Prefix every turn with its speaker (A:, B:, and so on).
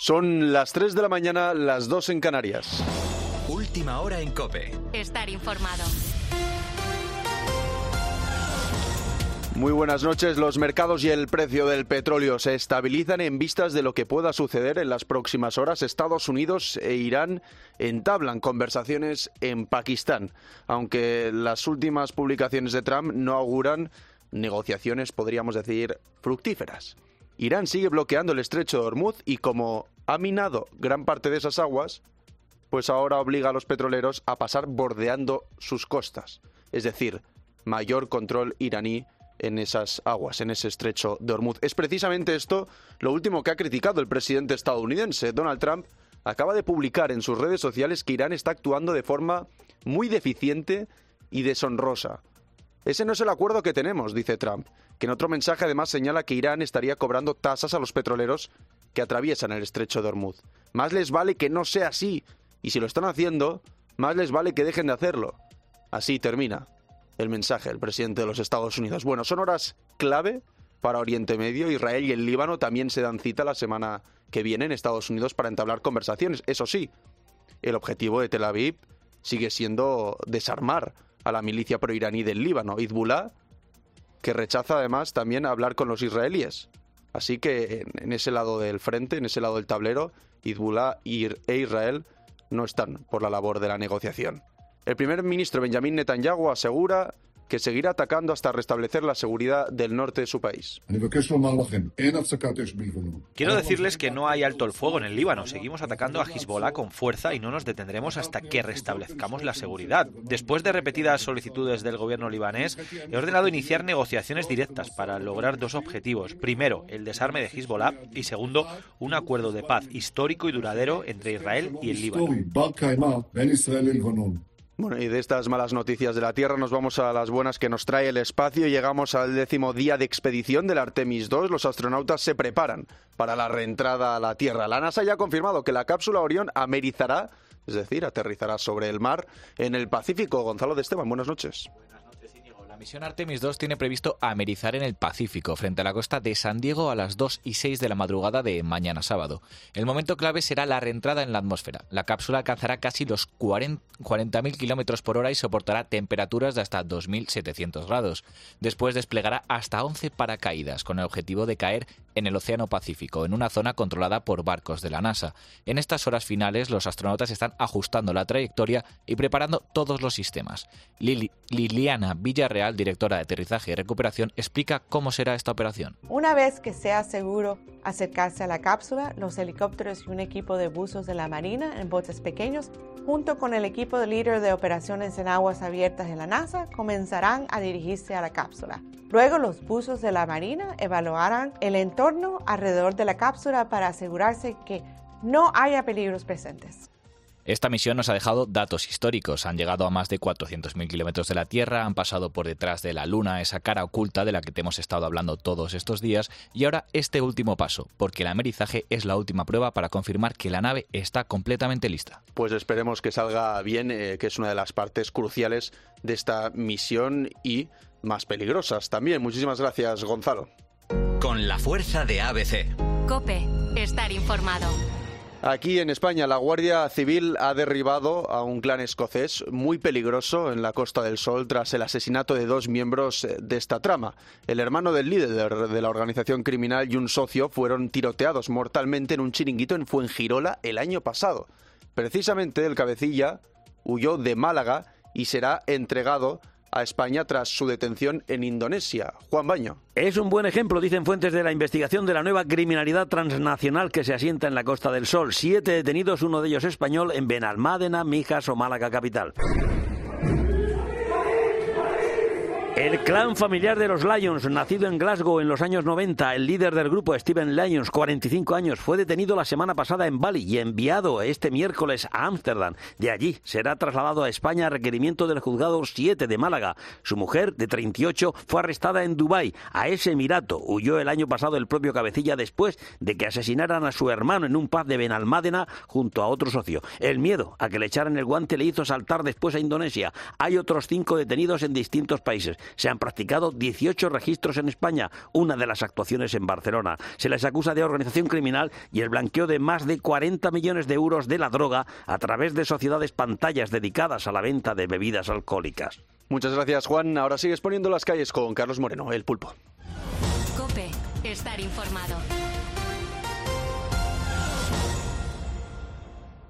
A: Son las 3 de la mañana, las 2 en Canarias.
B: Última hora en COPE.
C: Estar informado.
A: Muy buenas noches. Los mercados y el precio del petróleo se estabilizan en vistas de lo que pueda suceder en las próximas horas. Estados Unidos e Irán entablan conversaciones en Pakistán, aunque las últimas publicaciones de Trump no auguran negociaciones, podríamos decir, fructíferas. Irán sigue bloqueando el estrecho de Hormuz y como ha minado gran parte de esas aguas, pues ahora obliga a los petroleros a pasar bordeando sus costas. Es decir, mayor control iraní en esas aguas, en ese estrecho de Hormuz. Es precisamente esto lo último que ha criticado el presidente estadounidense. Donald Trump acaba de publicar en sus redes sociales que Irán está actuando de forma muy deficiente y deshonrosa. Ese no es el acuerdo que tenemos, dice Trump, que en otro mensaje además señala que Irán estaría cobrando tasas a los petroleros que atraviesan el estrecho de Hormuz. Más les vale que no sea así, y si lo están haciendo, más les vale que dejen de hacerlo. Así termina el mensaje del presidente de los Estados Unidos. Bueno, son horas clave para Oriente Medio. Israel y el Líbano también se dan cita la semana que viene en Estados Unidos para entablar conversaciones. Eso sí, el objetivo de Tel Aviv sigue siendo desarmar a la milicia proiraní del Líbano, Hezbollah, que rechaza además también hablar con los israelíes. Así que en ese lado del frente, en ese lado del tablero, Hezbollah e Israel no están por la labor de la negociación. El primer ministro Benjamin Netanyahu asegura que seguirá atacando hasta restablecer la seguridad del norte de su país.
D: Quiero decirles que no hay alto el fuego en el Líbano. Seguimos atacando a Hezbollah con fuerza y no nos detendremos hasta que restablezcamos la seguridad. Después de repetidas solicitudes del gobierno libanés, he ordenado iniciar negociaciones directas para lograr dos objetivos. Primero, el desarme de Hezbollah y segundo, un acuerdo de paz histórico y duradero entre Israel y el Líbano.
A: Bueno, y de estas malas noticias de la Tierra nos vamos a las buenas que nos trae el espacio. Llegamos al 10º día de expedición del Artemis II. Los astronautas se preparan para la reentrada a la Tierra. La NASA ya ha confirmado que la cápsula Orión amerizará, es decir, aterrizará sobre el mar en el Pacífico. Gonzalo de Esteban, buenas noches.
E: La misión Artemis II tiene previsto amerizar en el Pacífico, frente a la costa de San Diego a las 2:06 de la madrugada de mañana sábado. El momento clave será la reentrada en la atmósfera. La cápsula alcanzará casi los 40.000 kilómetros por hora y soportará temperaturas de hasta 2.700 grados. Después desplegará hasta 11 paracaídas, con el objetivo de caer en el Océano Pacífico, en una zona controlada por barcos de la NASA. En estas horas finales, los astronautas están ajustando la trayectoria y preparando todos los sistemas. Liliana Villarreal, directora de Aterrizaje y Recuperación, explica cómo será esta operación.
F: Una vez que sea seguro acercarse a la cápsula, los helicópteros y un equipo de buzos de la Marina en botes pequeños, junto con el equipo de líder de operaciones en aguas abiertas de la NASA, comenzarán a dirigirse a la cápsula. Luego, los buzos de la Marina evaluarán el entorno alrededor de la cápsula para asegurarse que no haya peligros presentes.
E: Esta misión nos ha dejado datos históricos. Han llegado a más de 400.000 kilómetros de la Tierra, han pasado por detrás de la Luna, esa cara oculta de la que te hemos estado hablando todos estos días, y ahora este último paso, porque el amerizaje es la última prueba para confirmar que la nave está completamente lista.
A: Pues esperemos que salga bien, que es una de las partes cruciales de esta misión y más peligrosas también. Muchísimas gracias, Gonzalo.
B: Con la fuerza de ABC.
C: COPE. Estar informado.
A: Aquí en España, la Guardia Civil ha derribado a un clan escocés muy peligroso en la Costa del Sol tras el asesinato de 2 miembros de esta trama. El hermano del líder de la organización criminal y un socio fueron tiroteados mortalmente en un chiringuito en Fuengirola el año pasado. Precisamente el cabecilla huyó de Málaga y será entregado a España tras su detención en Indonesia. Juan Baño.
G: Es un buen ejemplo, dicen fuentes de la investigación, de la nueva criminalidad transnacional que se asienta en la Costa del Sol. 7 detenidos, uno de ellos español, en Benalmádena, Mijas o Málaga capital. El clan familiar de los Lyons, nacido en Glasgow en los años 90, el líder del grupo, Stephen Lyons, 45 años, fue detenido la semana pasada en Bali y enviado este miércoles a Ámsterdam. De allí será trasladado a España a requerimiento del juzgado 7 de Málaga. Su mujer, de 38, fue arrestada en Dubái. A ese emirato huyó el año pasado el propio cabecilla después de que asesinaran a su hermano en un pub de Benalmádena junto a otro socio. El miedo a que le echaran el guante le hizo saltar después a Indonesia. Hay otros 5 detenidos en distintos países. se han practicado 18 registros en España, una de las actuaciones en Barcelona. Se les acusa de organización criminal y el blanqueo de más de 40 millones de euros de la droga a través de sociedades pantallas dedicadas a la venta de bebidas alcohólicas.
A: Muchas gracias, Juan. Ahora sigues poniendo las calles con Carlos Moreno, El Pulpo.
C: COPE. Estar informado.